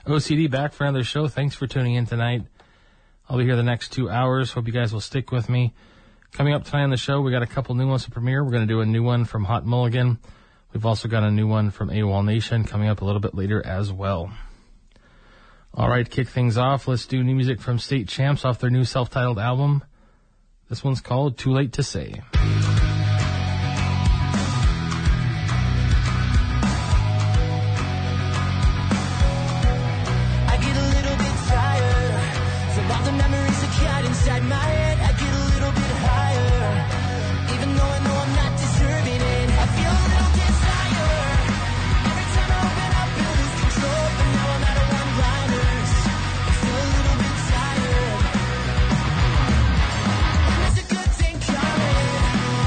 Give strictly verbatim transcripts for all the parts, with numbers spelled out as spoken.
O C D back for another show. Thanks for tuning in tonight. I'll be here the next two hours. Hope you guys will stick with me. Coming up tonight on the show, we got a couple new ones to premiere. We're going to do a new one from Hot Mulligan. We've also got a new one from AWOL Nation coming up a little bit later as well. All right, kick things off. Let's do new music from State Champs off their new self-titled album. This one's called Too Late to Say. Inside my head, I get a little bit higher. Even though I know I'm not deserving it, I feel a little desire. Every time I open up, I lose control. But now I'm out of one-liners. I feel a little bit tired. And there's a good thing coming.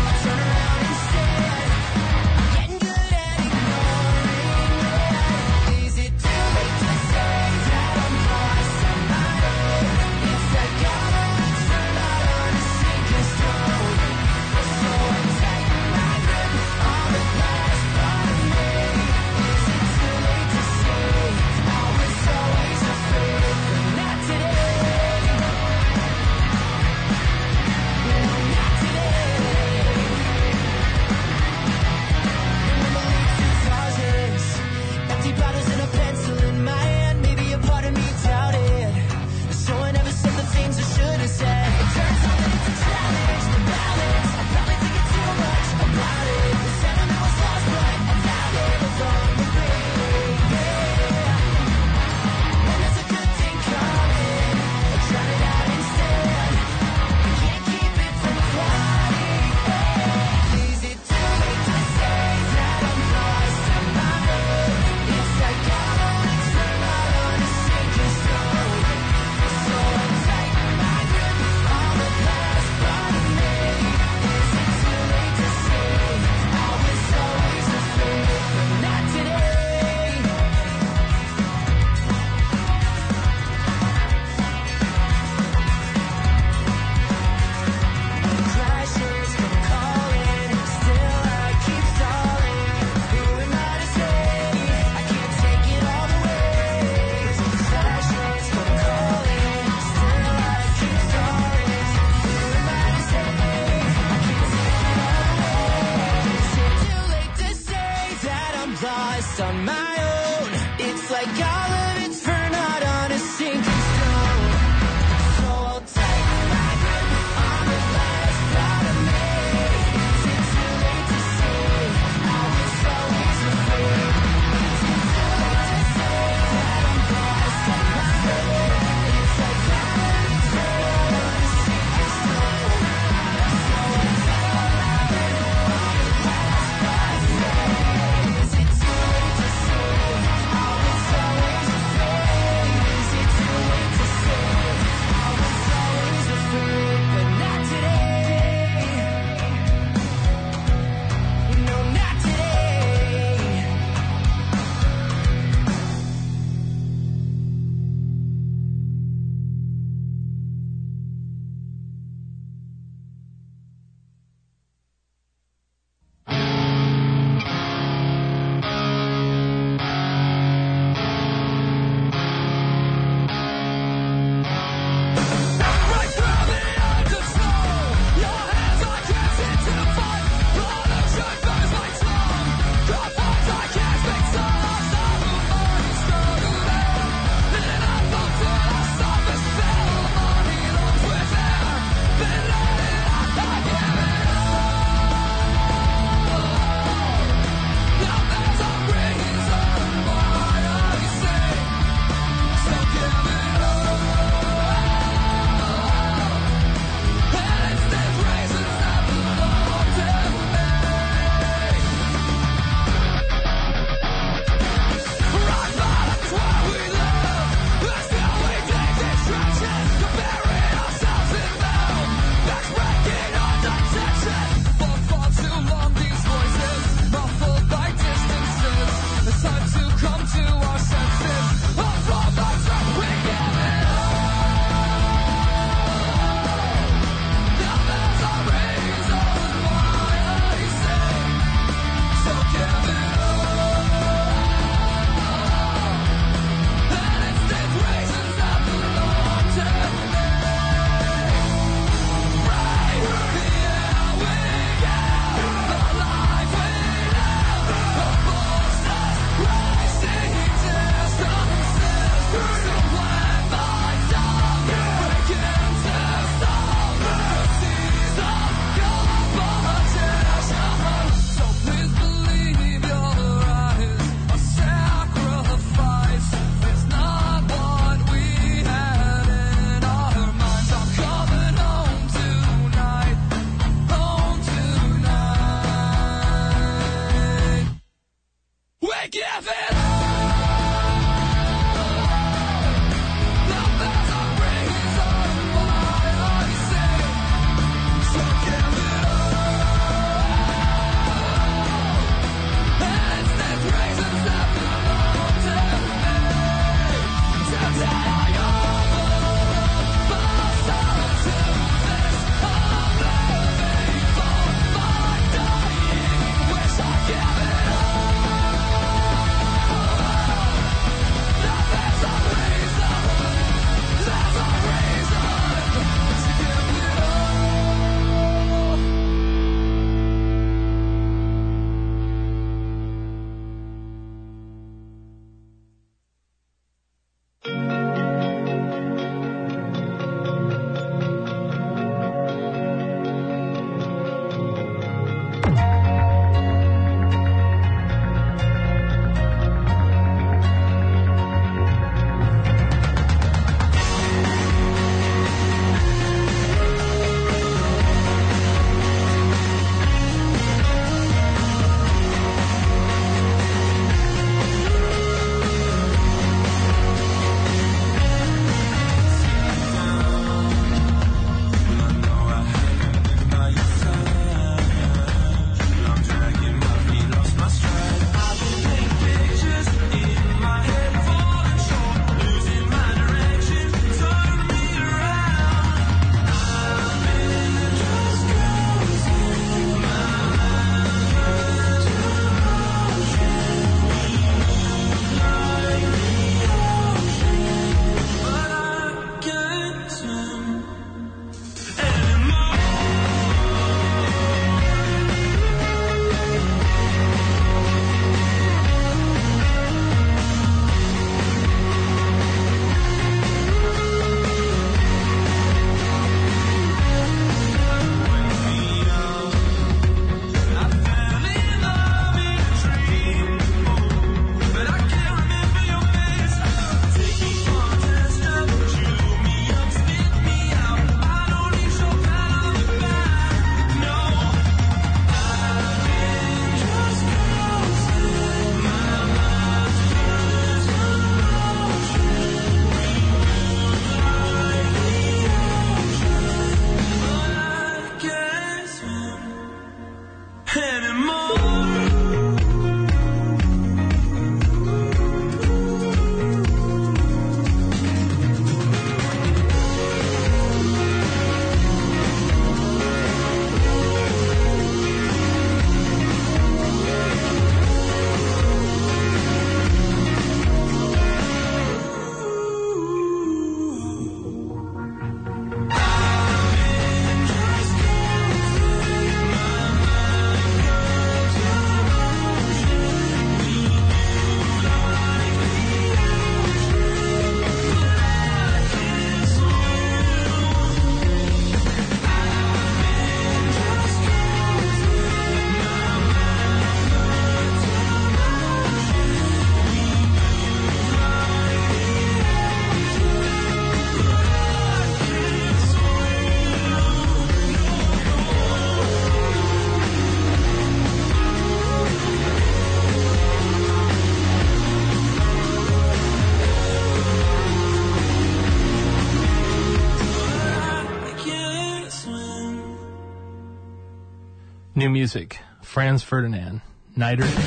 New music, Franz Ferdinand, Night or Day.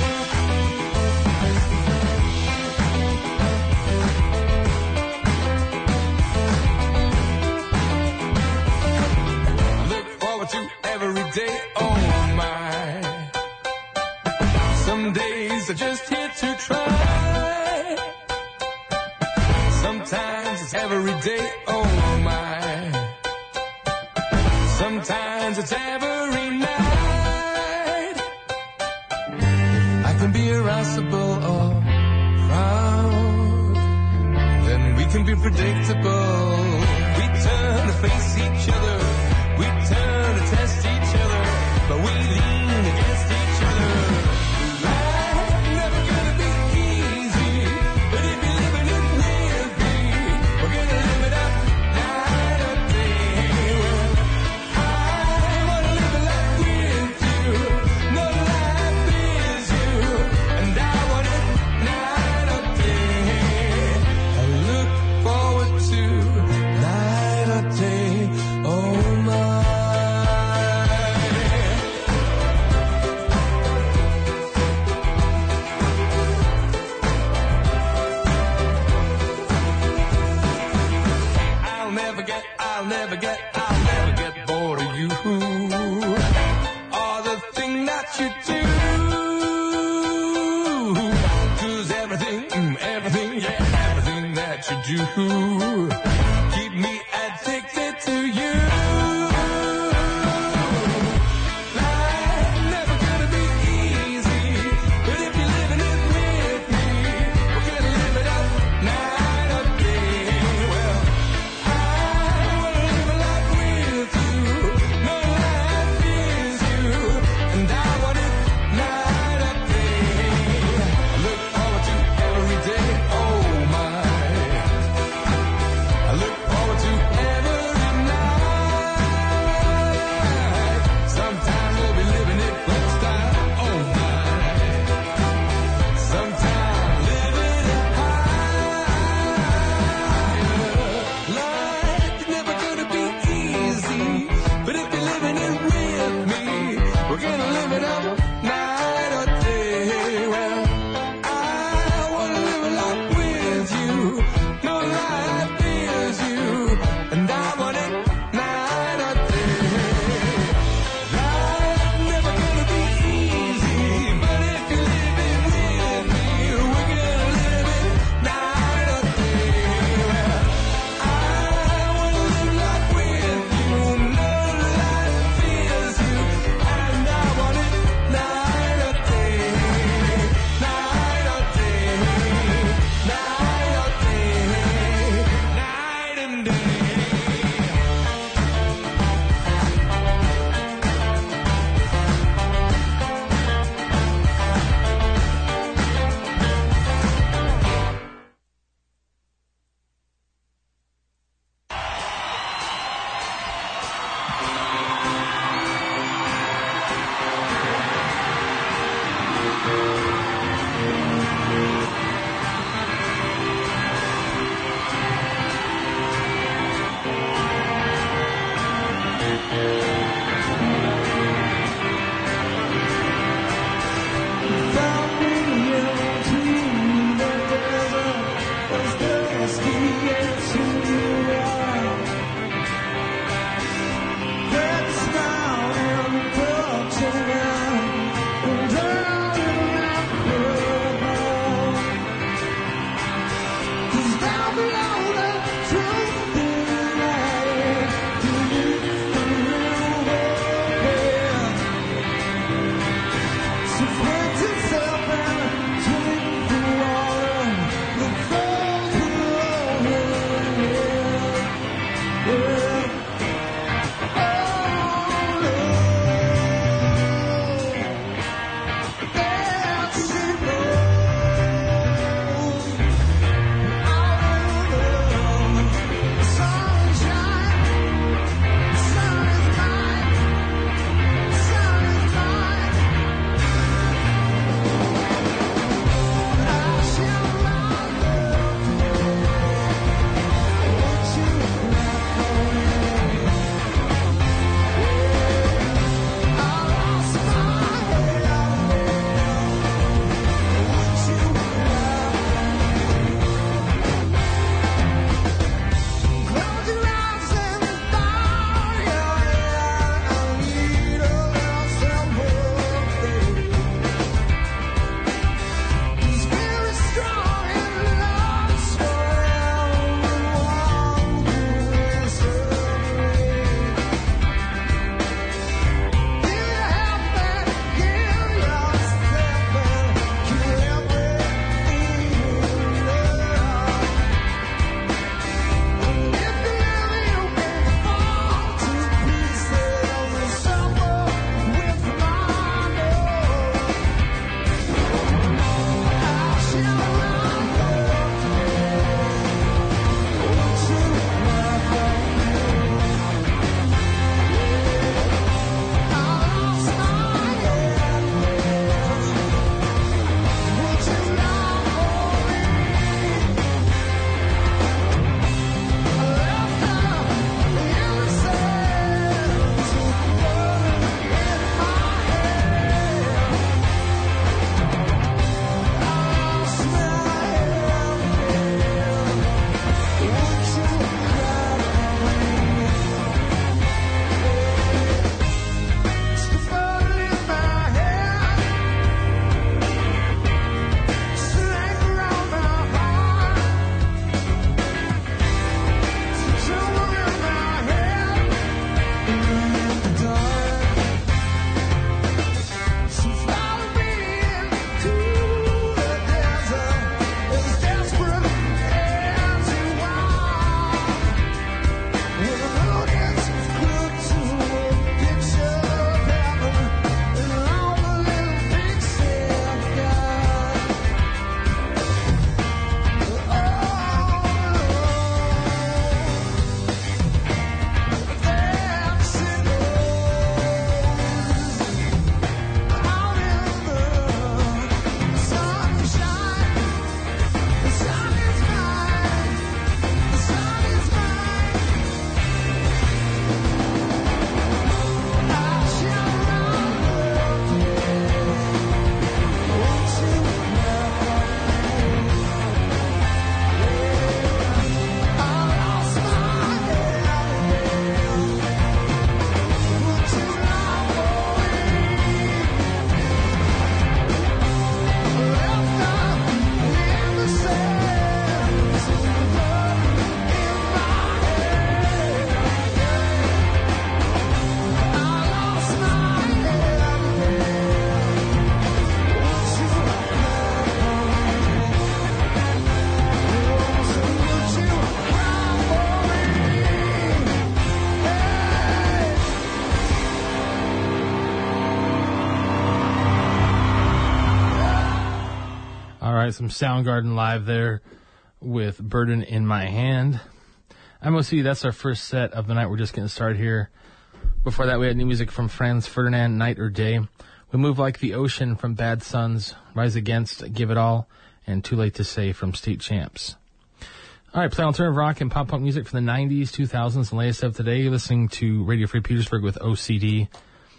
Look forward to every day, oh my. Some days are just here to try. Sometimes it's every day, oh my. Sometimes it's every night. I can be irascible or proud. Then we can be predictable. We turn to face each other. We turn to test each other. But we lean against each other. Life never gonna be easy. But if you're living it with me, we're gonna live it up night or day. Well, I wanna live a life with you. No life is you. And I want it night or day. I look forward to night or day. Oh my. I'll never get, I'll never get, I'll never get bored of you. Or the thing that you do. 'Cause everything, mm, everything, yeah, everything that you do keep me addicted to you. Life never gonna be easy, but if you're living it with me, we're gonna live it up night or day. Well, I wanna live a life with you. No life is you, and I want it night or day. I look forward to every day. Oh my. I right, some Soundgarden live there with Burden in My Hand. M O C, that's our first set of the night. We're just getting started here. Before that, we had new music from Franz Ferdinand, Night or Day. We Move Like the Ocean from Bad Sons, Rise Against, Give It All, and Too Late to Say from State Champs. All right, play alternative rock and pop punk music from the nineties, two thousands, and latest of today. You're listening to Radio Free Petersburg with O C D.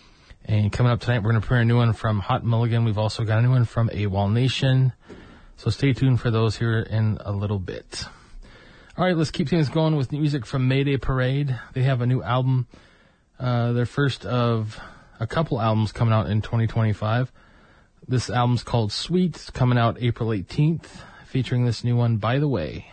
And coming up tonight, we're going to premiere a new one from Hot Mulligan. We've also got a new one from AWOL Nation. So stay tuned for those here in a little bit. All right, let's keep things going with music from Mayday Parade. They have a new album, uh, their first of a couple albums coming out in twenty twenty-five. This album's called Sweet. It's coming out April eighteenth, featuring this new one, By the Way.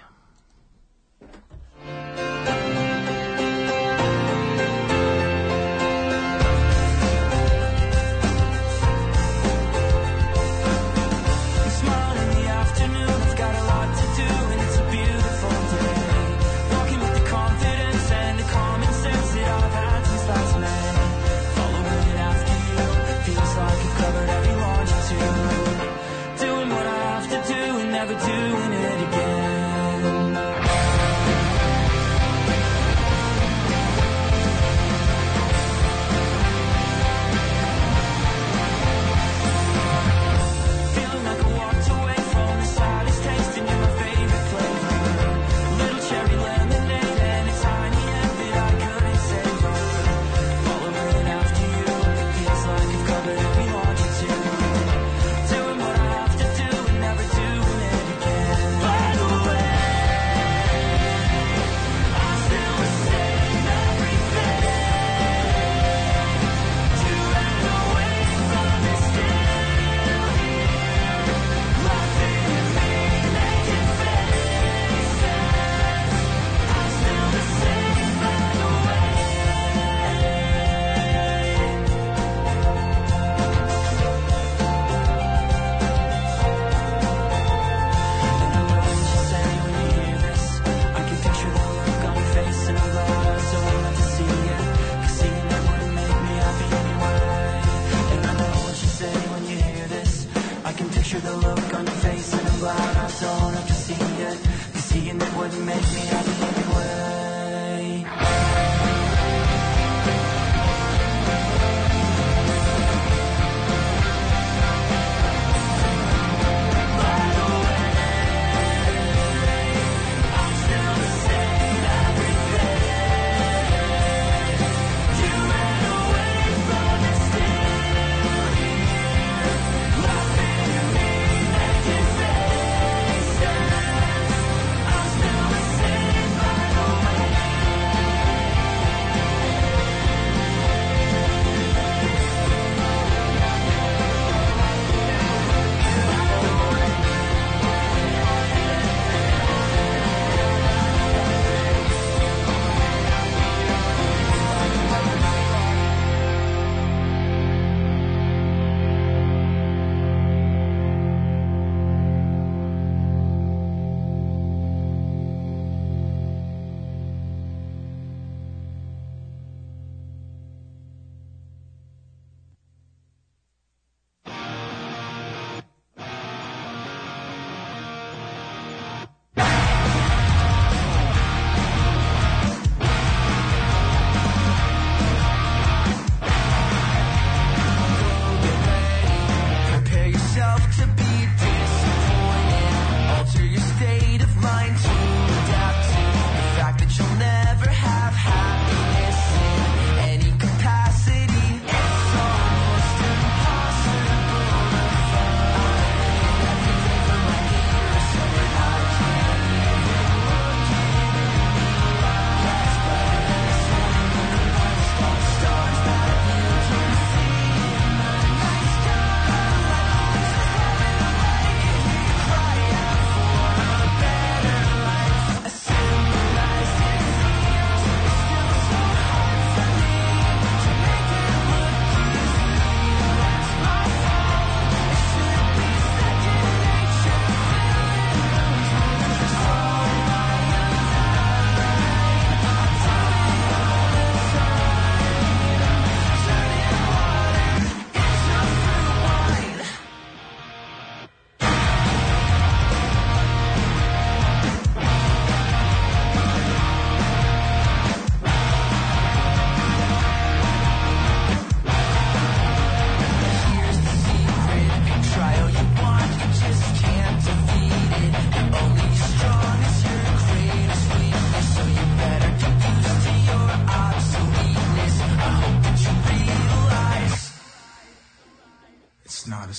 I'm still the same.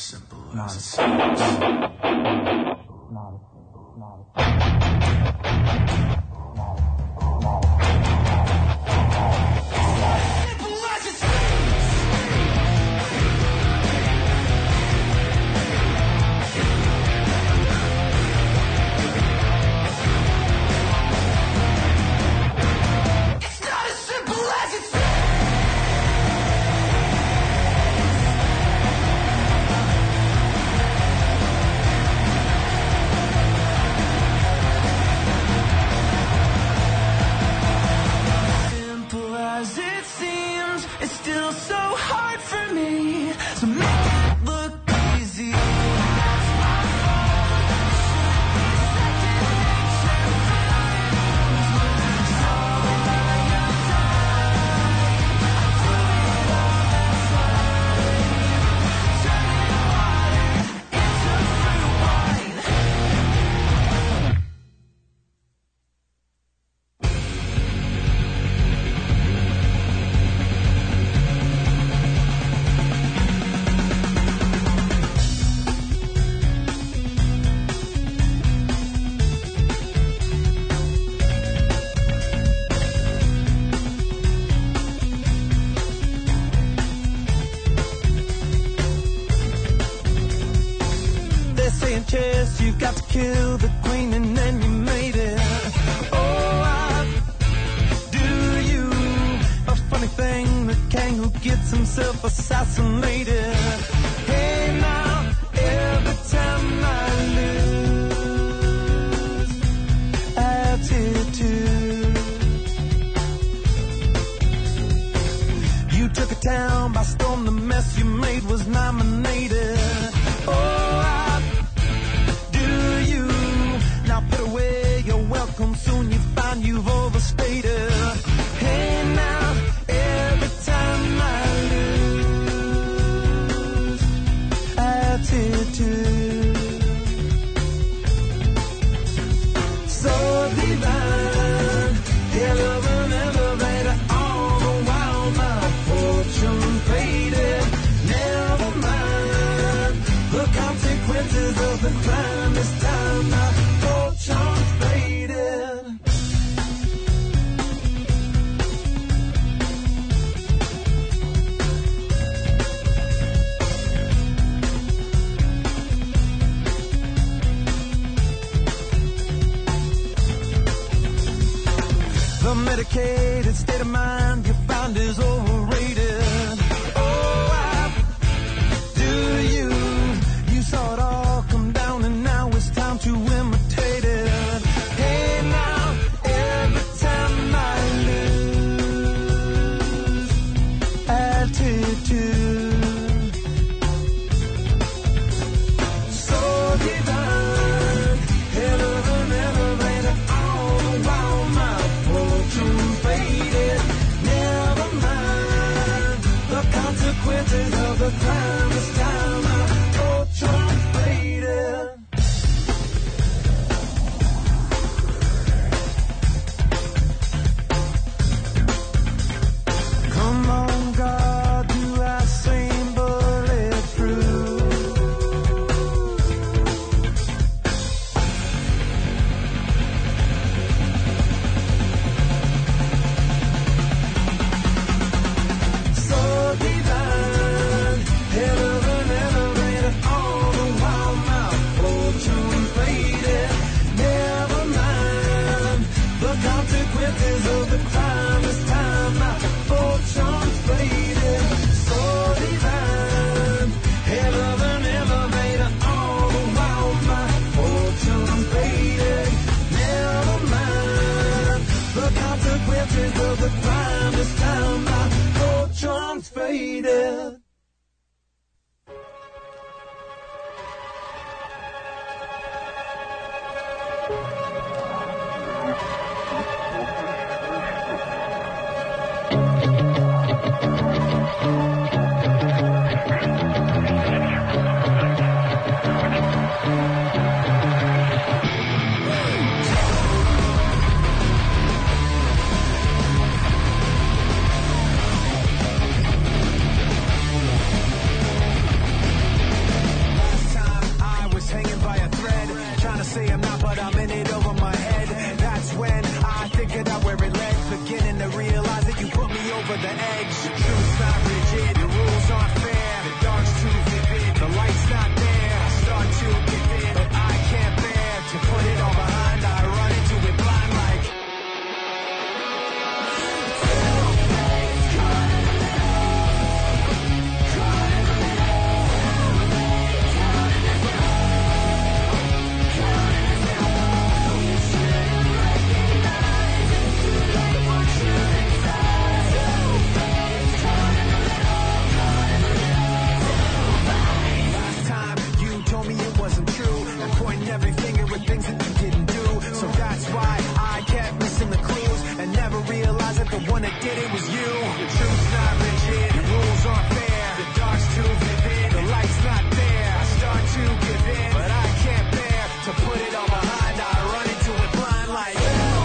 simple as it seems. You've got to kill the queen and then you made it. Oh, I do you a funny thing, the king who gets himself assassinated. Hey now, every time I lose attitude, you took a town by storm, the mess you made was nominated. Oh, I now put away your welcome, soon you find you've overstated. Hey now, every time I lose attitude, so divine, hell of an elevator, all the while my fortune faded. Never mind the consequences of the crime this time. My medicated state of mind you found is overrated. Oh, I do you. You saw it all come down and now it's time to imitate it. Hey now, every time I lose attitude, so divine, hell of an elevator, all the while my fortune faded. Never mind did it was you. The truth's not rigid, the rules aren't fair. The dark's too vivid, the light's not there. I start to give in, but I can't bear to put it all behind. I run into it blind like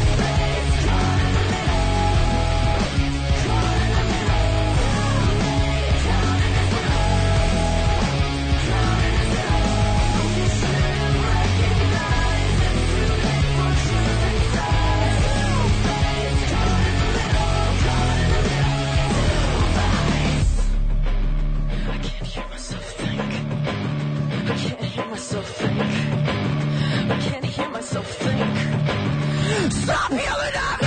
stop healing up!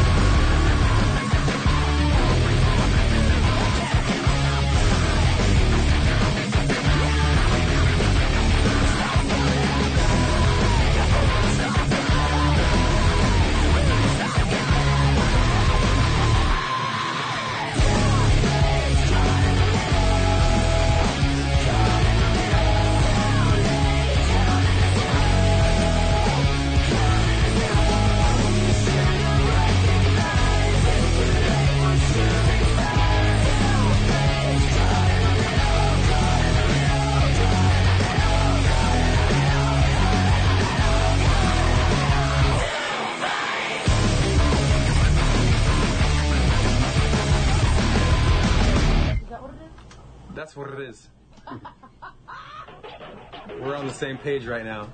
That's what it is. We're on the same page right now.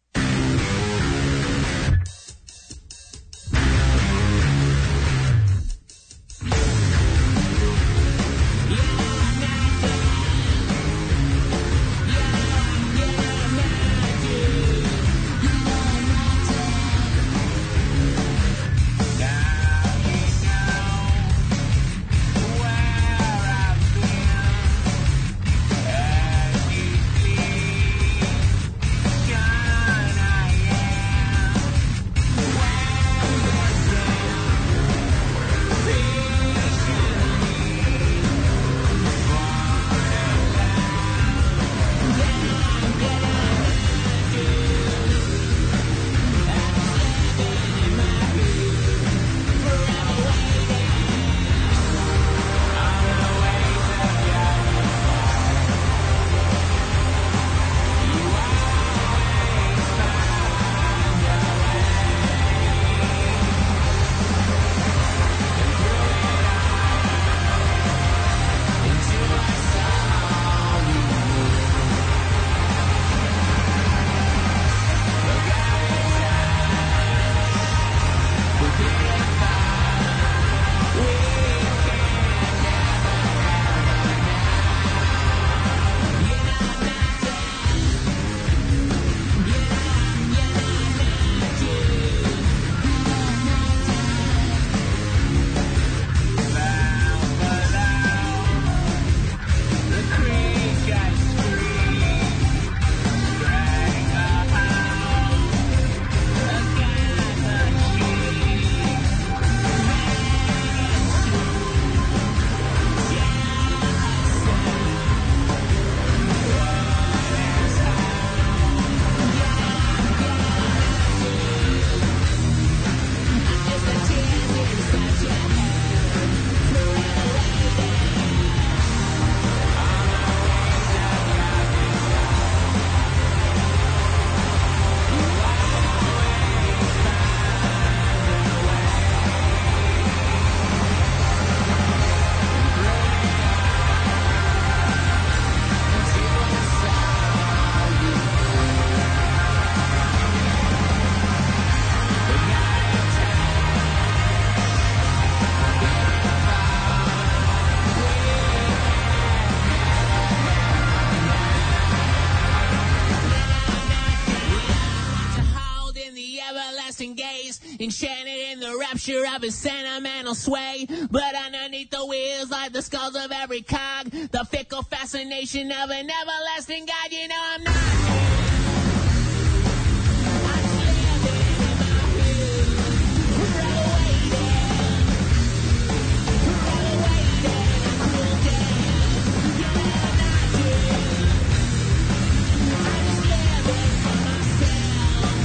Enchanted in the rapture of his sentimental sway, but underneath the wheels like the skulls of every cog, the fickle fascination of an everlasting God. You know I'm not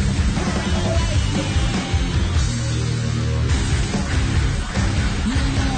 You know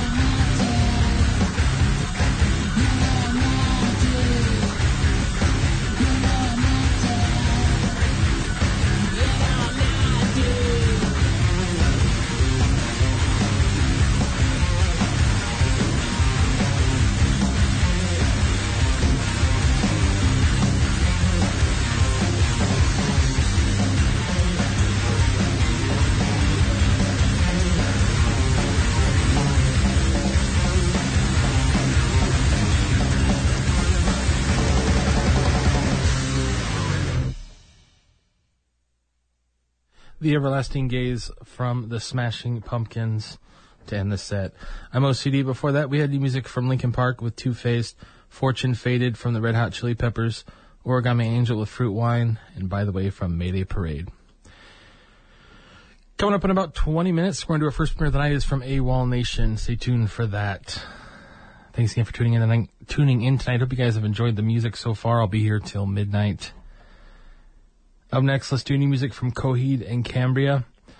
The Everlasting Gaze from the Smashing Pumpkins to end the set. I'm O C D. Before that, we had new music from Linkin Park with Two-Faced, Fortune Faded from the Red Hot Chili Peppers, Origami Angel with Fruit Wine, and By the Way from Mayday Parade. Coming up in about twenty minutes, we're going to do our first premiere of the night is from AWOL Nation. Stay tuned for that. Thanks again for tuning in tonight. Tuning in tonight. Hope you guys have enjoyed the music so far. I'll be here till midnight. Up next, let's do new music from Coheed and Cambria.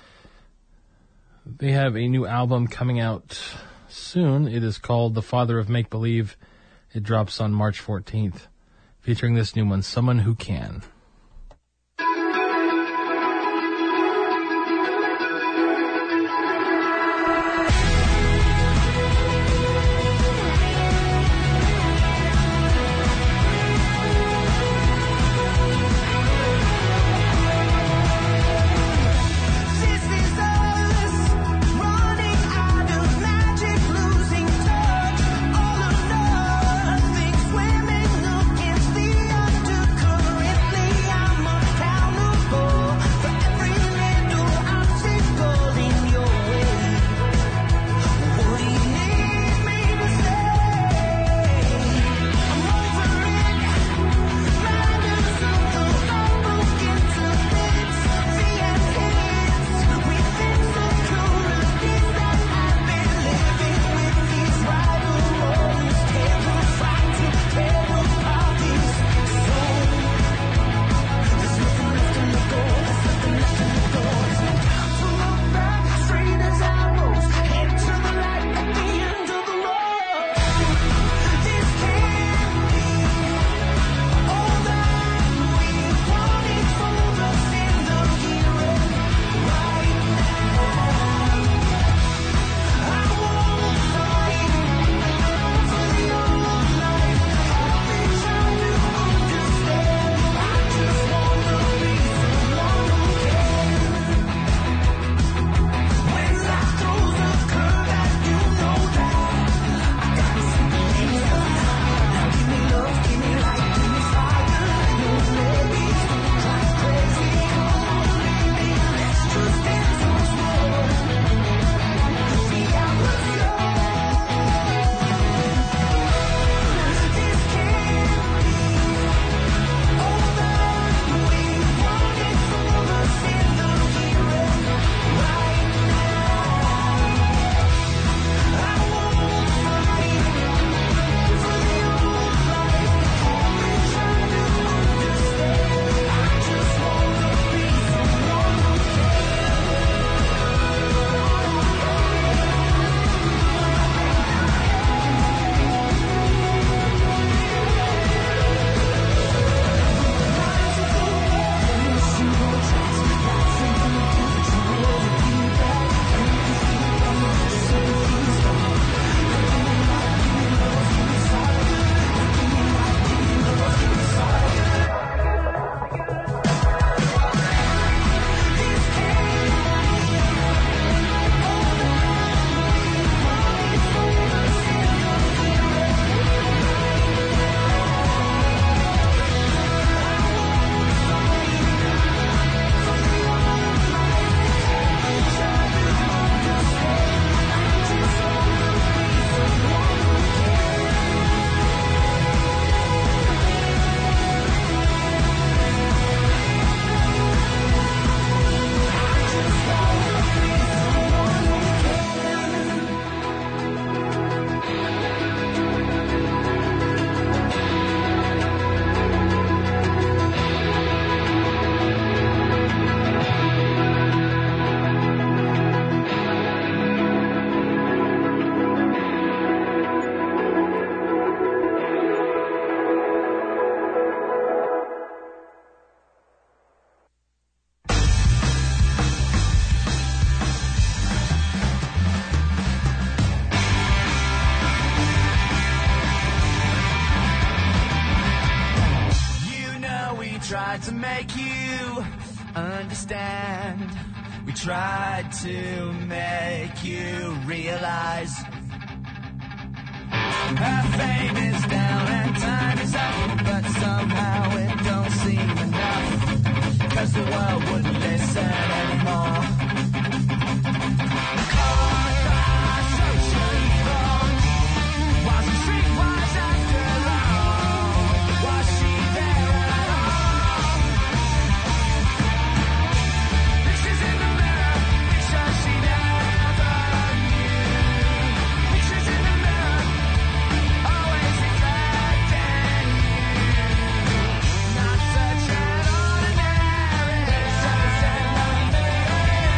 They have a new album coming out soon. It is called The Father of Make Believe. It drops on March fourteenth, featuring this new one, Someone Who Can. tried to make you understand. We tried to make you realize our fame is down and time is up, but somehow it don't seem enough. cause the world wouldn't listen anymore. Conversation evil. Was the streetwise after all? Was she there at all? Pictures in the mirror, pictures she never knew. Pictures in the mirror, always reflecting you. Not such an ordinary, such an ordinary.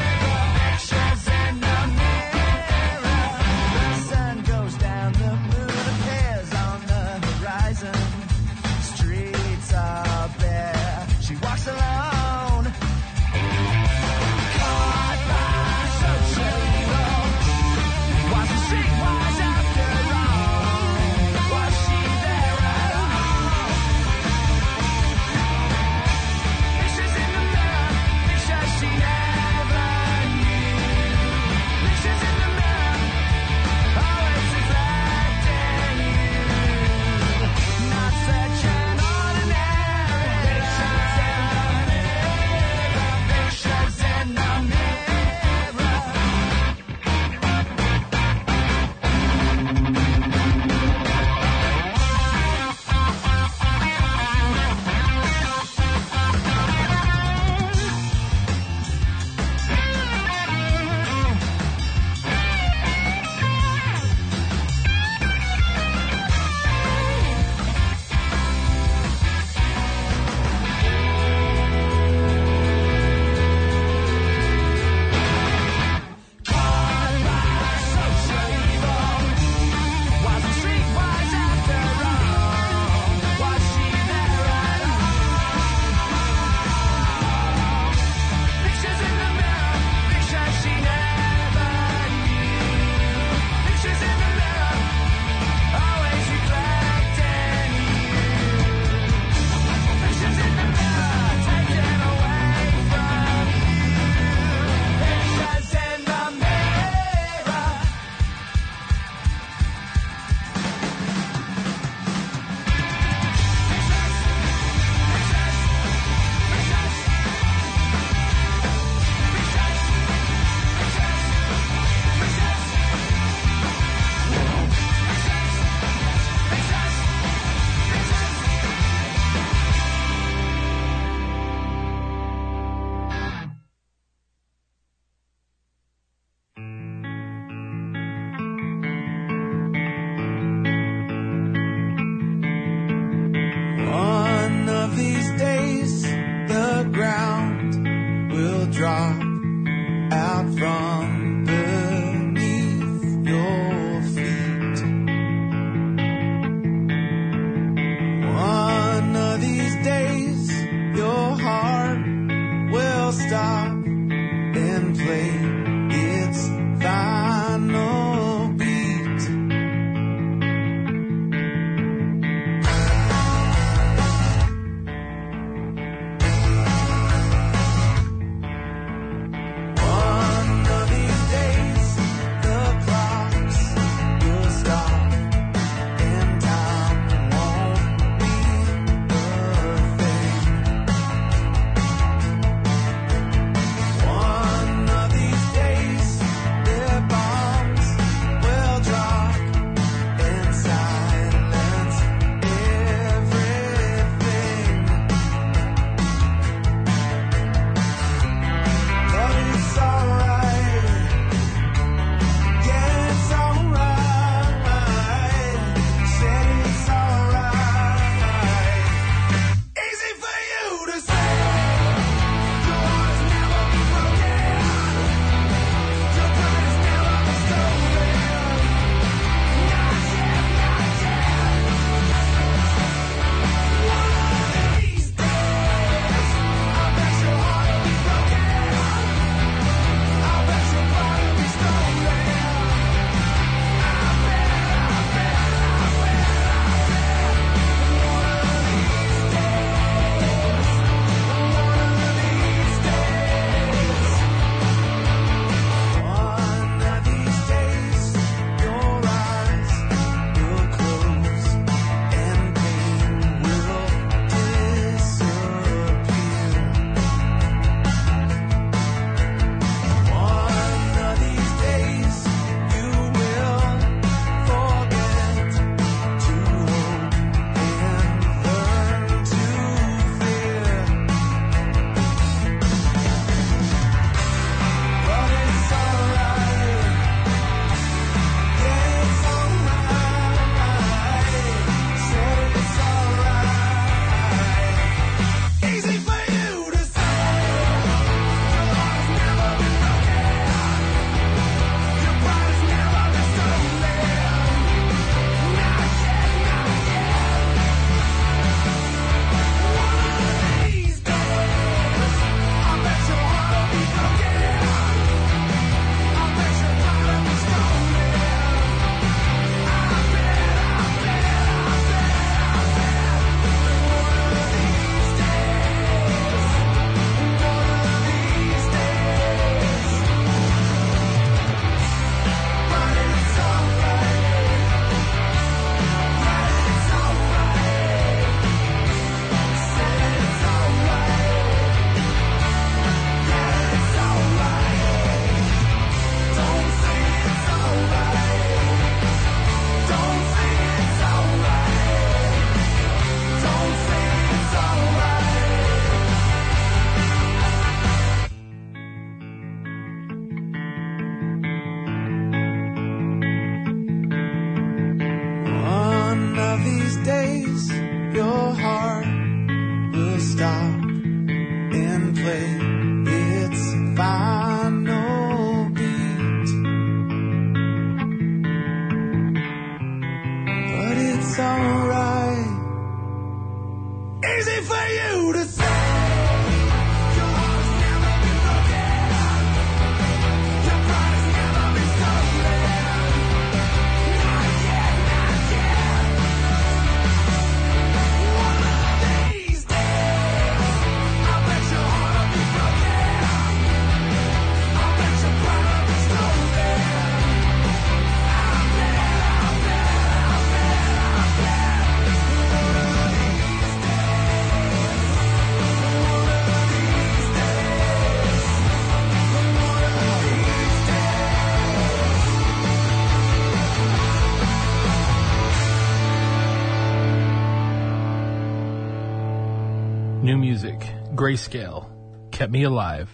New music, Grayscale, Kept Me Alive.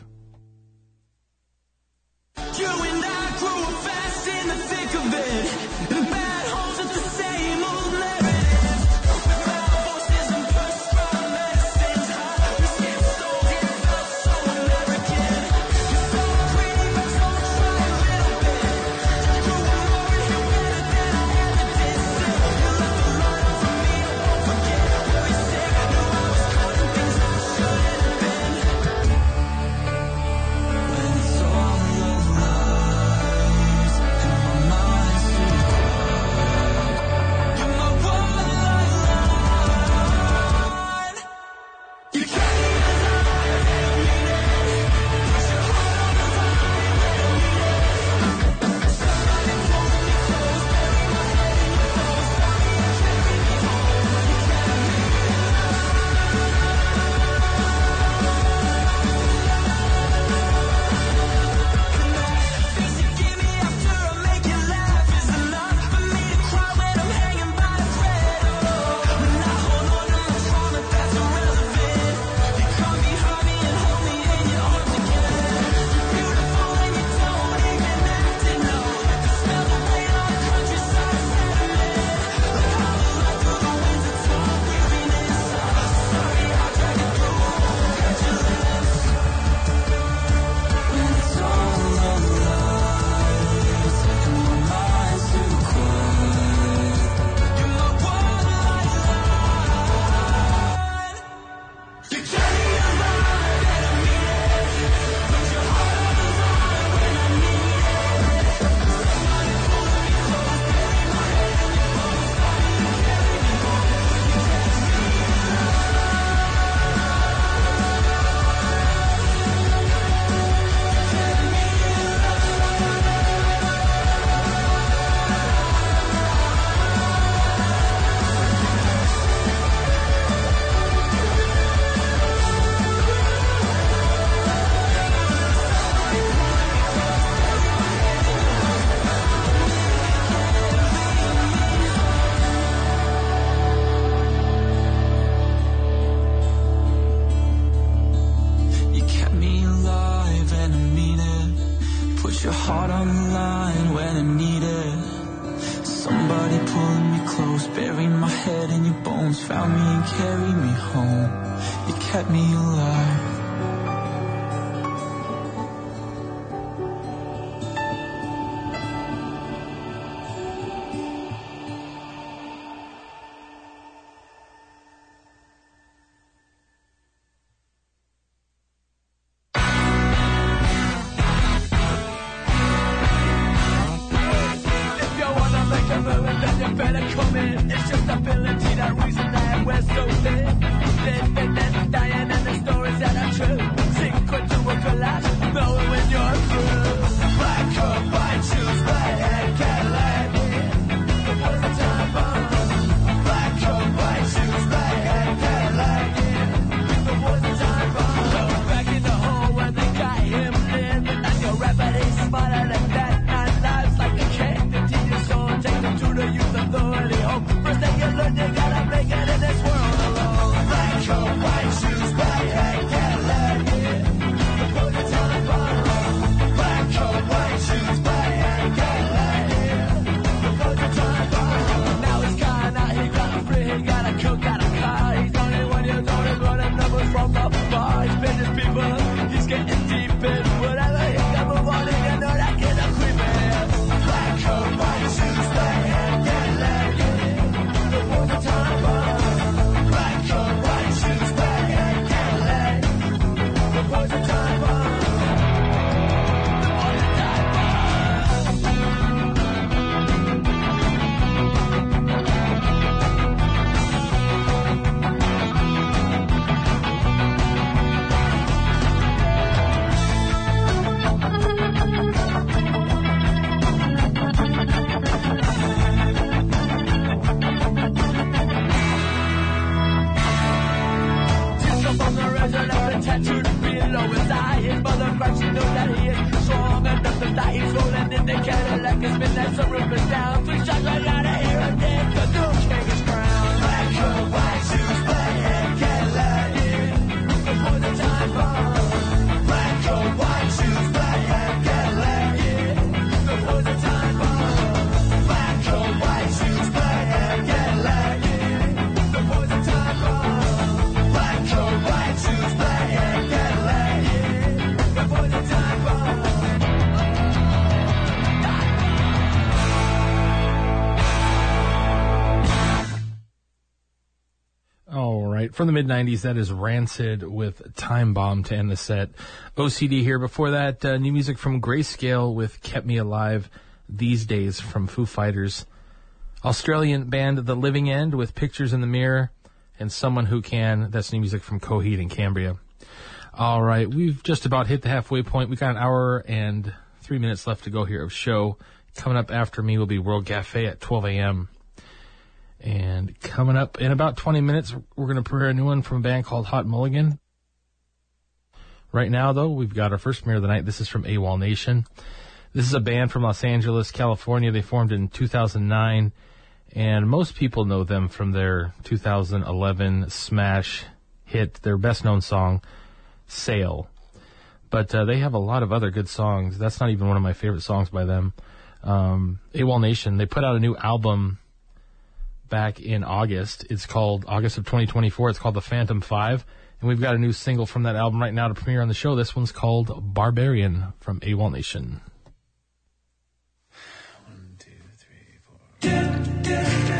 You and I grew up fast in the thick of it. The bad holes at the same old narrative. With loud voices and prescribed medicines. We skipped stones, yet felt so American. You felt pretty, but don't try a little bit. You grew up more and you're better than I ever did. Still, you left a line for me, I won't forget. Very sick, knew I was caught in things that I shouldn't have been. When it's all your lies and my mind's too quiet, you're my one line. You kept me alive and I mean it. Put your heart on the line when I need it. Somebody pulling me close, bury my head in your clothes. Sorry, you carry me home. You kept me things you give me after I make you laugh is enough for me to cry when I'm hanging by a thread. Oh, when I hold on to my trauma, that's irrelevant. You come behind me and hold me in your arms again. You're beautiful and you don't even have to know. You can smell the rain on the countryside sediment. Like hollow light through the winds of time, weariness. I'm sorry I drag you through. Congratulations. When it's all your lies and my mind's too quiet, you're my one lifeline. You kept me alive and I mean it. Put your heart on the line when I need it. Somebody pulling me close, bury my head in your clothes. Sorry you carry me home. You kept me You kept me alive and I mean it. Put your heart on the line when I need it. Somebody pulling me close, bury my head in your bones. Found me and carried me home. You kept me alive. If you wanna make a move, then you better come in. It's just ability, that reason that we're so thin. Living and dying, and the stories that are true. Sink into a collapse, knowing when you're through. Black or white, choose right and can't let in. But what's the time bomb? Black or white, choose right and can't let in. But what's the time bomb? Look back in the hole where they got him living. And your rapidly smarter than that. Nine lives like a cake to teach your soul. Take them to the youth authority home. First thing you learn, you gotta make it in this world alone. Black or white, choose right and can't let in. But what's the time bomb? Black or white, choose right and can't let in. But what's the time bomb? Now he's gone out, he got free, he got a coat, got a car. He's only when you don't he's running numbers from the bar. He's been his people, he's getting deep in whatever he can move on, and you know that kid a creeping. Black or white, choose right and can't let in. But what's the time bomb? Black or white, choose right and can't let in. But what's the time bomb? What's the time Took up on the razor, left a tattooed below his eye. His mother cried, she knows that he is strong enough to die. He's rolling in the Cadillac, his midnight sunroof is down. Three shots, I gotta hear him dead, 'cause no king is crowned. Black or white, choose black and can't let in. right, from the mid nineties, that is Rancid with Time Bomb to end the set. O C D here. Before that, uh, new music from Grayscale with Kept Me Alive These Days from Foo Fighters. Australian band The Living End with Pictures in the Mirror and Someone Who Can. That's new music from Coheed and Cambria. All right, we've just about hit the halfway point. We got an hour and three minutes left to go here of show. Coming up after me will be World Cafe at twelve a.m. And coming up in about twenty minutes, we're going to premiere a new one from a band called Hot Mulligan. Right now, though, we've got our first premiere of the night. This is from AWOL Nation. This is a band from Los Angeles, California. They formed in two thousand nine, and most people know them from their two thousand eleven smash hit, their best-known song, Sail. But uh, they have a lot of other good songs. That's not even one of my favorite songs by them. Um, AWOL Nation, they put out a new album back in August. It's called August of twenty twenty-four. It's called The Phantom Five. And we've got a new single from that album right now to premiere on the show. This one's called Barbarian from AWOL Nation. One, two, three, four.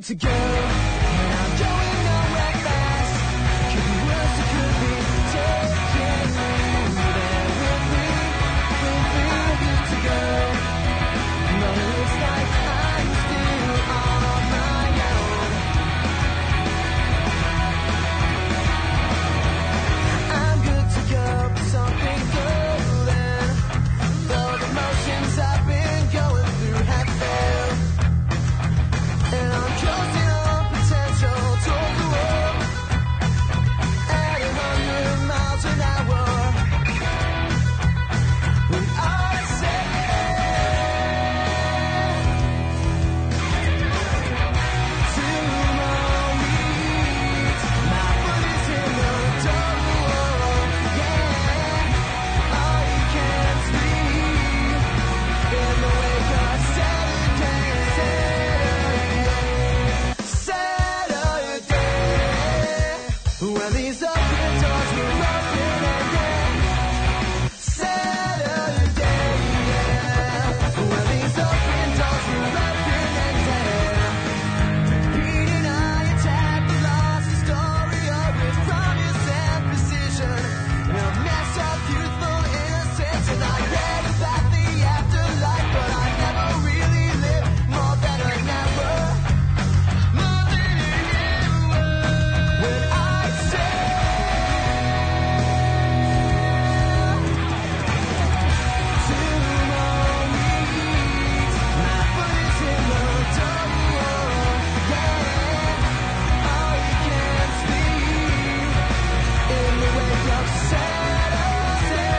good to go. And I'm going nowhere fast. Could be worse, it could be taking you there with me, with me. Good to go. But it looks like I'm still on my own. I'm good to go for something golden. Though the motions I've been going through have failed. And I'm closing on potential toward the world at a hundred miles an hour. When I say two more weeks, my foot is in the door. Yeah, all you can sleep in the wake of Saturday. Saturday, when these open doors were open again. Saturday, when these open doors were open again. Pete and I attacked the lost story of with promise and precision. A mess of youthful innocence, and I read about the afterlife, but I never really lived more than an hour. More than an hour. When I say two more weeks, my foot is in the door. Yeah, all you can sleep in the wake of Saturday.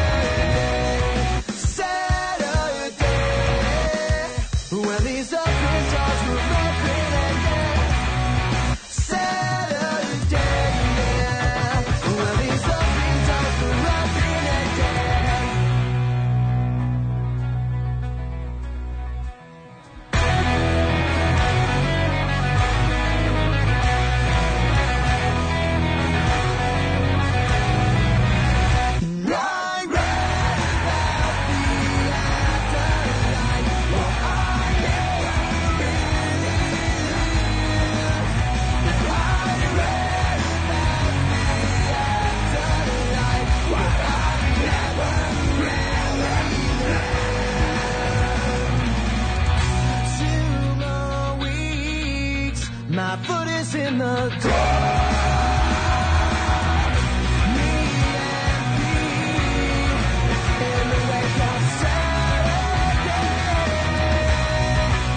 Saturday, when these open doors were open again. Saturday, when these open doors were open again. I read about the afterlife. Well, I never really lived. I read about the afterlife. Well, I never really lived. Two more weeks, my foot is in the door. Me and Pete in the wake of Saturday.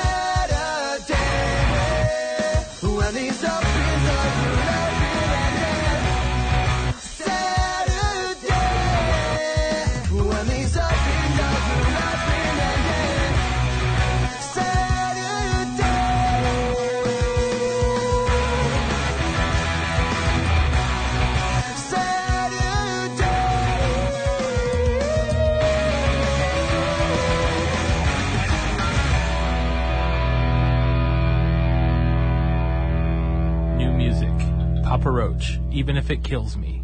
Saturday, when these open doors were open again. Saturday, when these open doors were open again. Saturday. New music. Papa Roach, even if it kills me.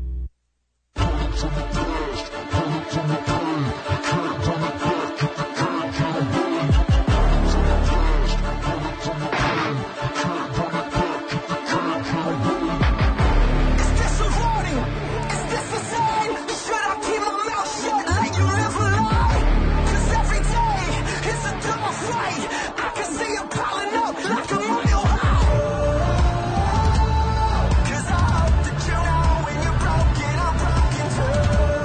Is this a warning? Is this a sign? Should I keep my mouth shut like you live a lie? 'Cause every day it's a double fight. I can see you piling up like a mile high. 'Cause I hope that you know when you're broken, I'm broken too.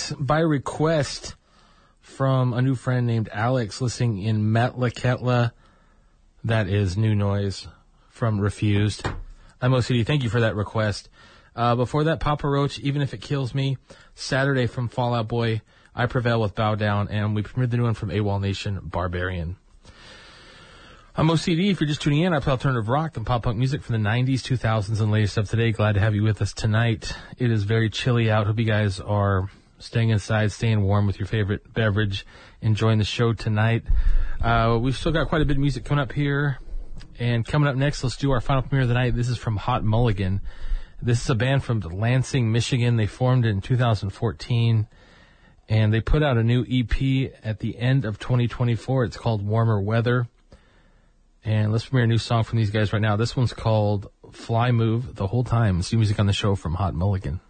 tonight by request from a new friend named Alex listening in Metlakatla. That is New Noise from Refused. I'm O C D. Thank you for that request. Uh, before that, Papa Roach, Even If It Kills Me. Saturday from Fall Out Boy, I Prevail with Bow Down. And we premiered the new one from AWOL Nation, Barbarian. I'm O C D. If you're just tuning in, I play alternative rock and pop punk music from the nineties, two thousands, and latest of today. Glad to have you with us tonight. It is very chilly out. Hope you guys are staying inside, staying warm with your favorite beverage, enjoying the show tonight. Uh, we've still got quite a bit of music coming up here. And coming up next, let's do our final premiere of the night. This is from Hot Mulligan. This is a band from Lansing, Michigan. They formed in two thousand fourteen, and they put out a new E P at the end of twenty twenty-four. It's called Warmer Weather. And let's premiere a new song from these guys right now. This one's called Fly Move the Whole Time. It's new music on the show from Hot Mulligan.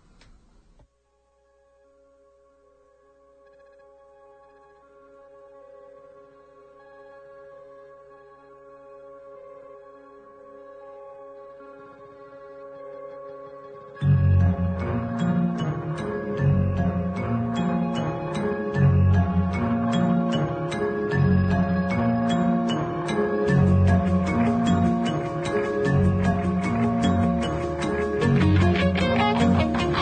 Thank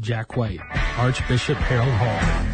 Jack White, Archbishop Harold Hall.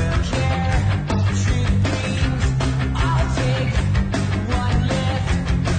I'll take one lift.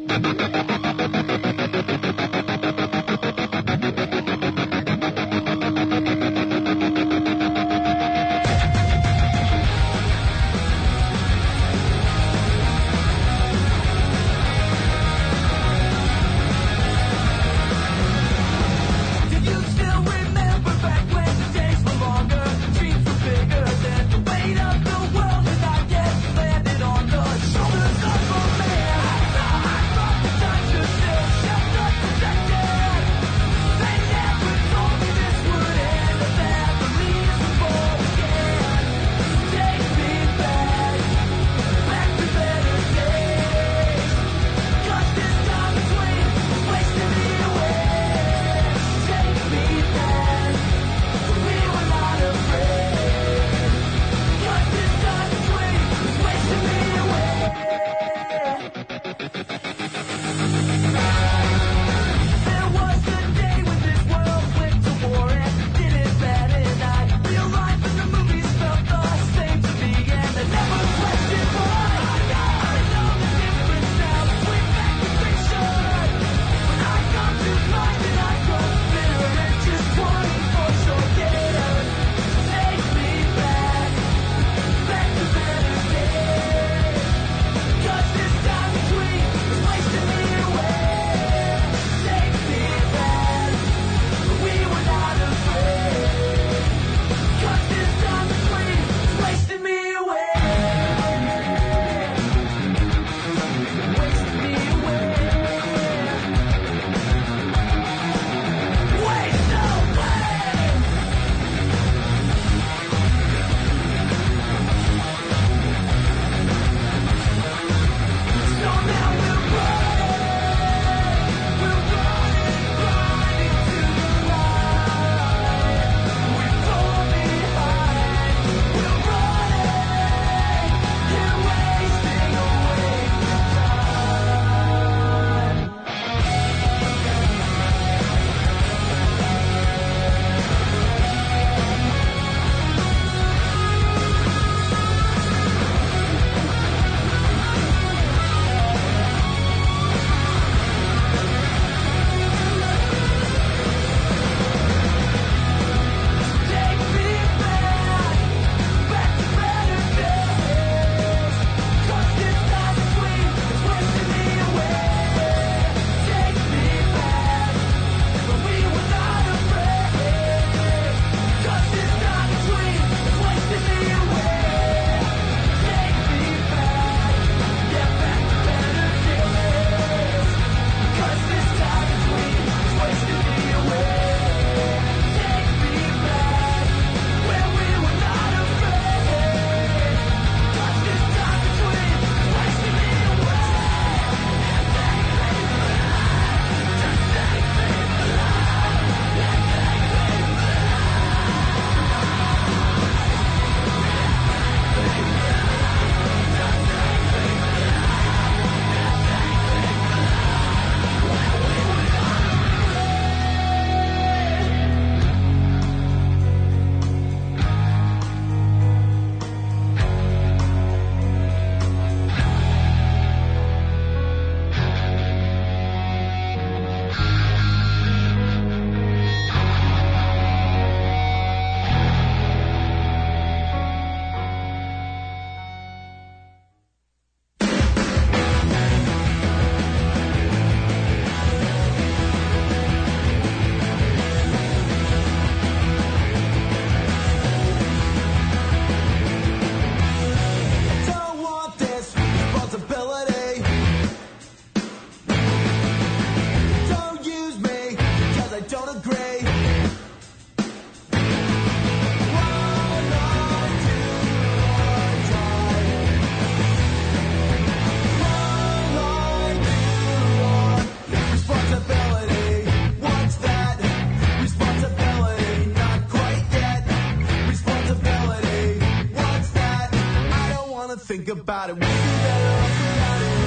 think about it. We'd be better off without it.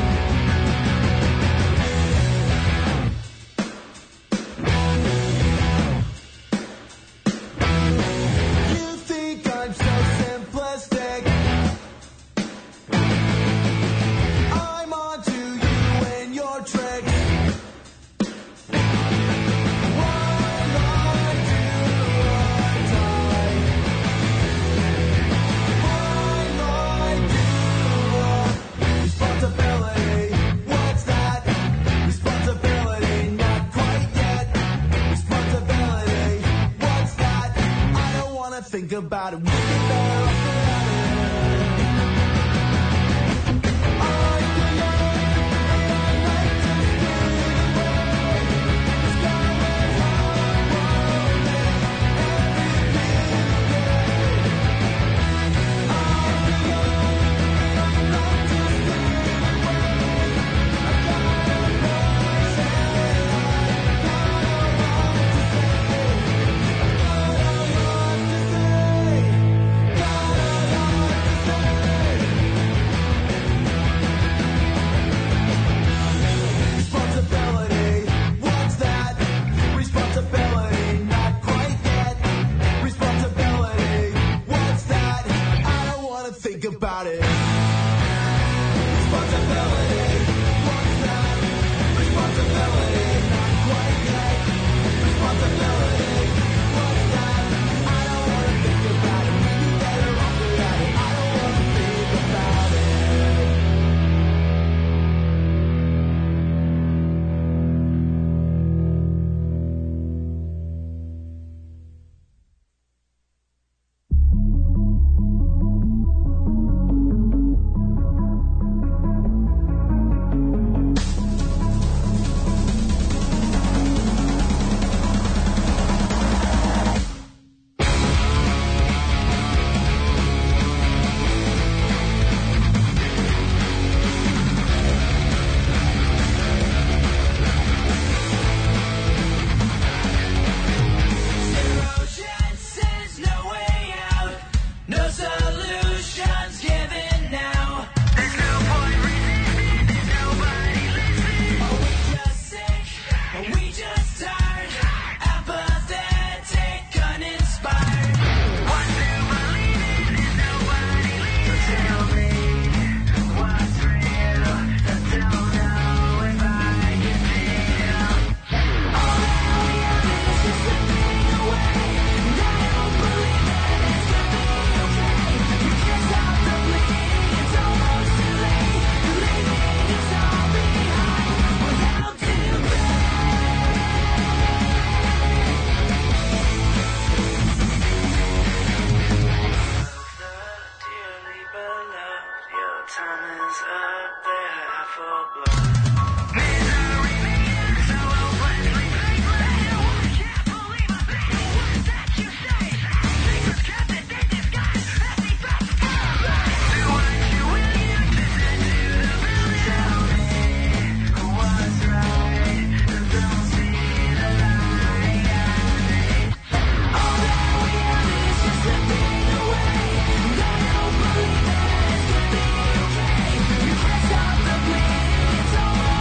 You think I'm so simplistic. I'm onto you and your think about it. We'd be better off without it. About it. Responsibility, what's that? Responsibility, not quite yet. Responsibility, what's that? I don't wanna think about it. We'd be better off without it. I don't wanna think about it. It's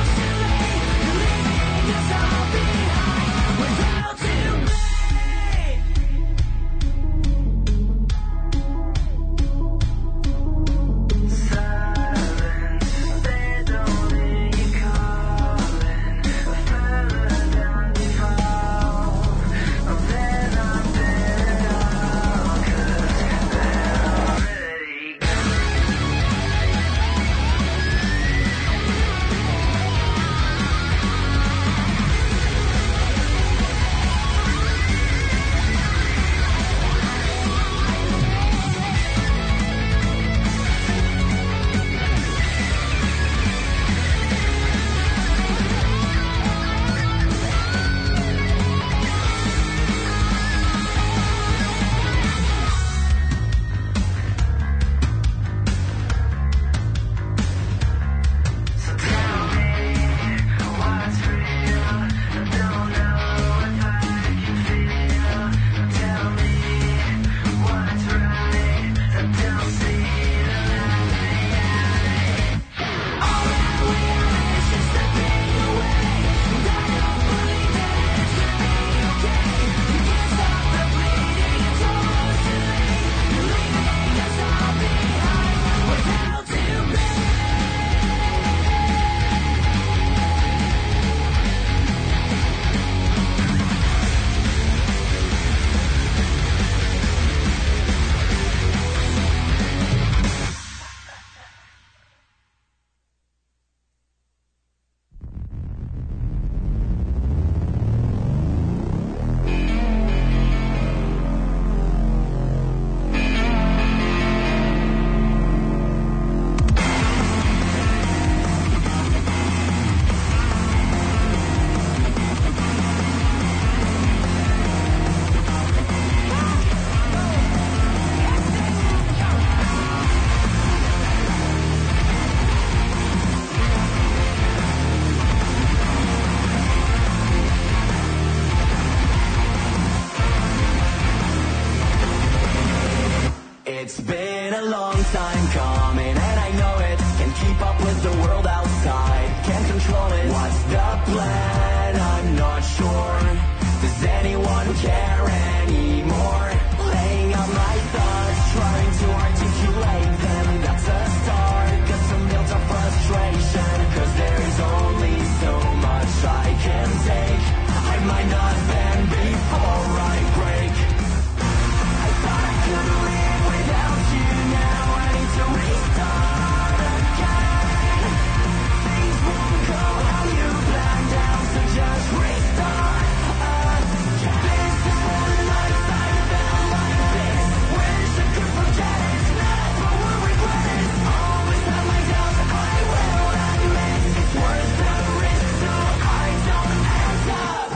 keep up with the world outside. Can't control it. What's the plan? I'm not sure. Does anyone care anymore? Laying out my thoughts, trying to articulate them. That's a start. Get some built up frustration. Cause there's only so much I can take. I might not bend before I break. I thought I could live without you. Now I need to restart again. Things won't go how you planned out, so just restart again. This is what a lifetime felt like this. Wish I could forget it, never will regret it. Always have my doubts, I will admit. It's worth the risk so I don't end up.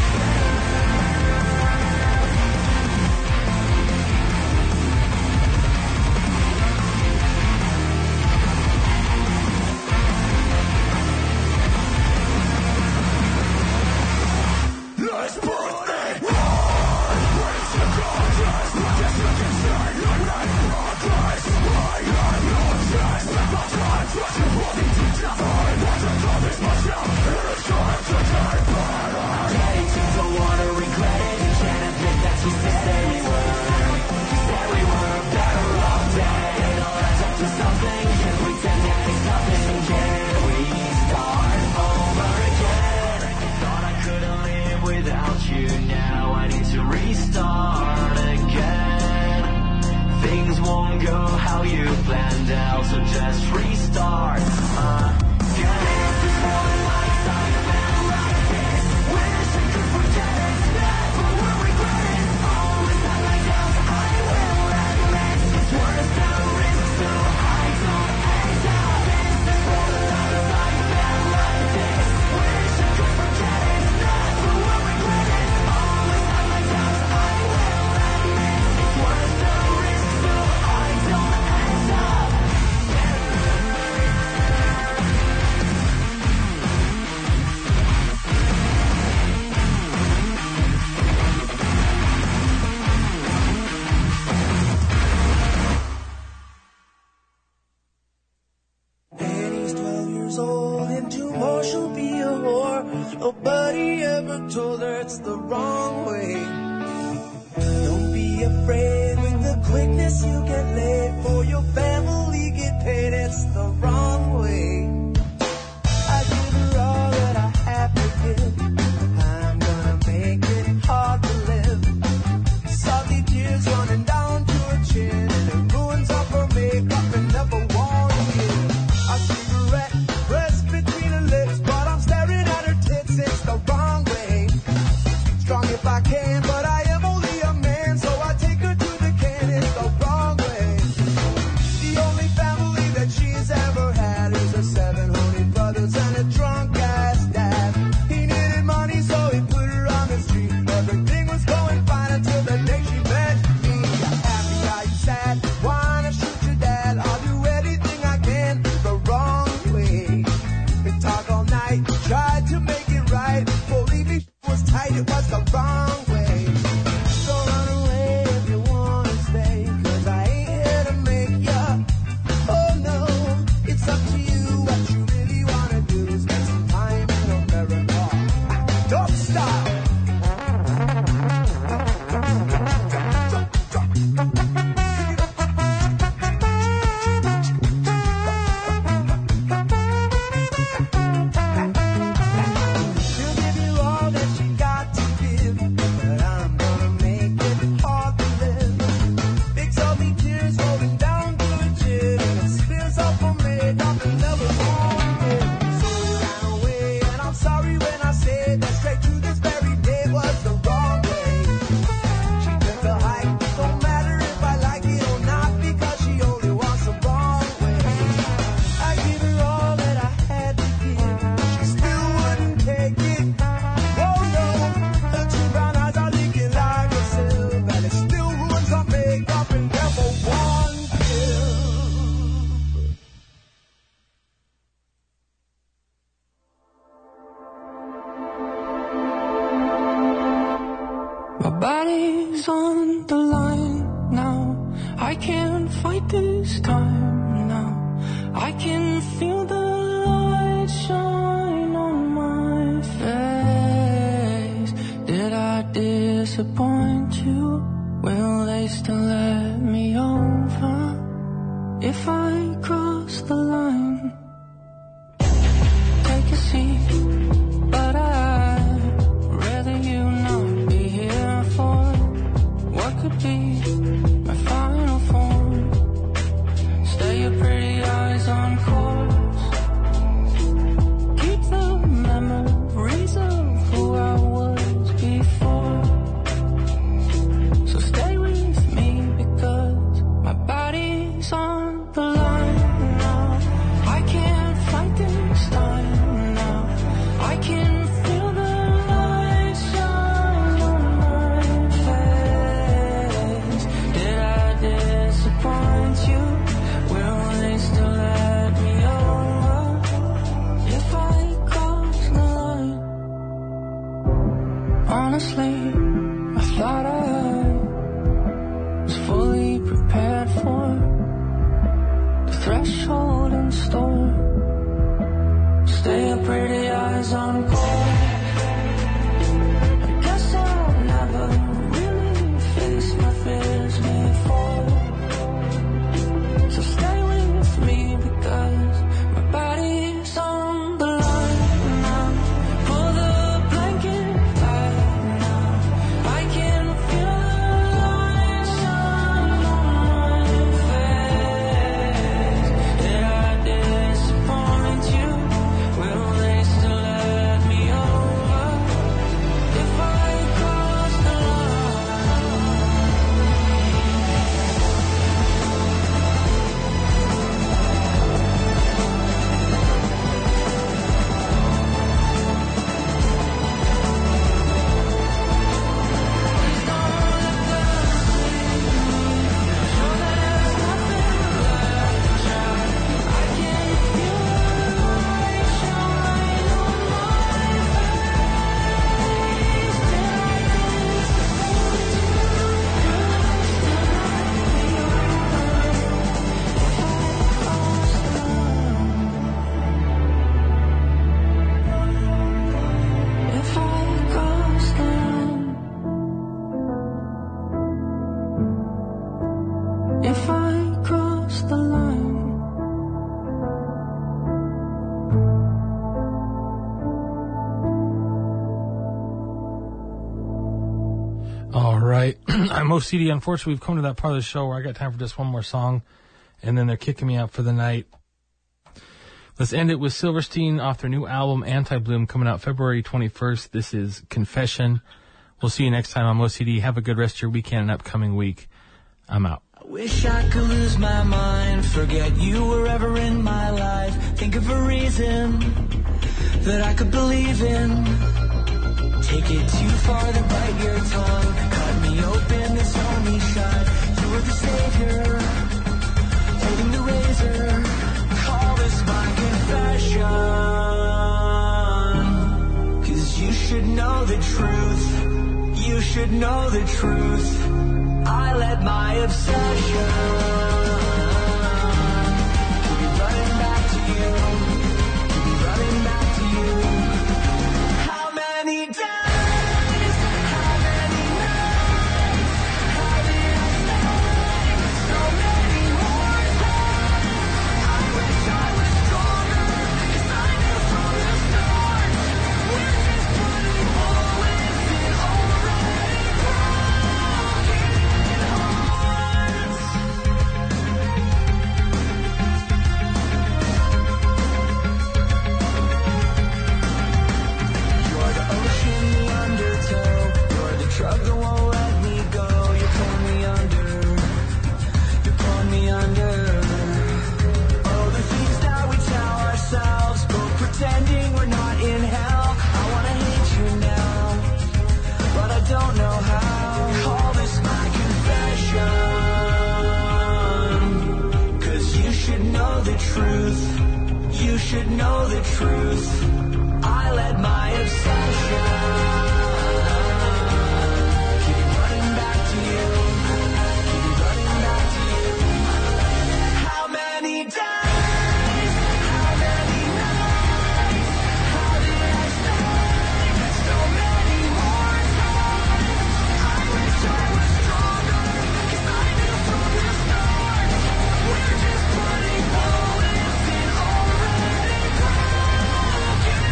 Let's put it on. Raise the contest. Just look inside your life progress. I am your chance. My time trust you holding to death. I want to call this myself. It's time to die better. Daddy, you don't want to regret it. You can't admit that you said it. We were, you said we were better off dead. It all adds up to something. Can't pretend that it's nothing. Can we start over again? Thought I couldn't live without you. Now I need to restart again. Things won't go how you planned out, so just restart again. This is what a lifetime felt like this. Wish I could forget it, never will regret it. Always have my doubts, I will admit. It's worth the risk so I don't end up. This is what a lifetime felt like this. Wish I could forget it, never will regret it. Always have my doubts, I will admit. It's worth the risk so I don't end up. Annie's twelve years old, and tomorrow she'll be a whore. Nobody ever told her it's the wrong way. Don't be afraid with the quickness you get laid. For your family get paid, it's the wrong way. I give her all that I have to give. I'm gonna make it hard to live. Salty tears running down to her chin, and it ruins up her makeup and never won't give. A cigarette pressed between her lips, but I'm staring at her tits. It's the wrong way. Strong if I can, but I am only a man, so I take her to the can. It's the wrong way. The only family that she's ever had is her seven honey brothers and a drunk ass dad. He needed money, so he put her on the street. Everything was going fine until the day she met me. Happy, are you sad? Wanna shoot your dad? I'll do anything I can the wrong way. We talk all night, tried to make it right. Believe me, it was tight, it was the wrong way. So run away if you wanna stay, 'cause I ain't here to make ya. Oh no, it's up to you. What you really wanna do is spend some time in America. Don't stop. She'll give you all that she got to give, but I'm gonna make it hard to live. Big salty tears rolling down to her chin, and it spills out for makeup and never won't give. So we ran away, and I'm sorry when I said that straight to this very day was the wrong way. She took the hike, don't matter if I like it or not, because she only wants the wrong way. I give her all that I had to give, she still wouldn't take it. Oh no, her two brown eyes are leaking like a sieve, and it still ruins her makeup and never won't give. My body's on the line now. I can't fight this time now. I can is on call. I guess I'll never really face my fears before. So stay with me because my body's on the line now. Pull the blanket back now. I can feel the light shine on my face. Did I disappoint you? Will they still let me over if I cross the If I cross the line, if I cross the line, All right. I'm O C D. Unfortunately, we've come to that part of the show where I got time for just one more song, and then they're kicking me out for the night. Let's end it with Silverstein off their new album, Anti-Bloom, coming out February twenty-first. This is Confession. We'll see you next time on O C D. Have a good rest of your weekend and upcoming week. I'm out. Wish I could lose my mind, forget you were ever in my life. Think of a reason that I could believe in. Take it too far, then bite your tongue. Cut me open, then sew me shut. You were the savior, holding the razor. Call this my confession. Cause you should know the truth. You should know the truth. I let my obsession keep me running back to you, keep me running back to you. How many days, how many nights, how did I stay so many more times? I wish I was stronger, cause I knew from the start we're just putting bullets in already broken hearts. You're the ocean, the undertow. You're the drug that won't let me go. You pull me under. You pull me under. Oh, the things that we tell ourselves, both pretending we're not in hell. I wanna hate you now, but I don't know how. Call this my confession. Cause you should know the truth. You should know the truth. I let my obsession keep me running back to you. Keep me running back to you. How many days? How many nights? How did I stay so many more times? I wish I was stronger, cause I knew from the start we're just putting bullets in already broken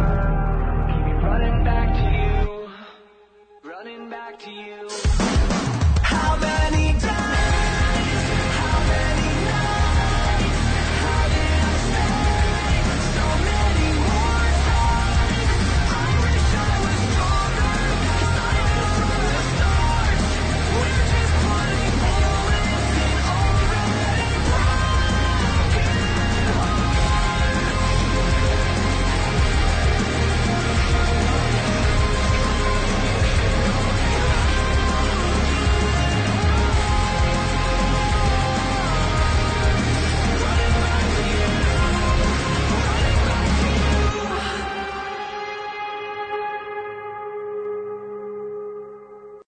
Keep me running back to you, running back to you.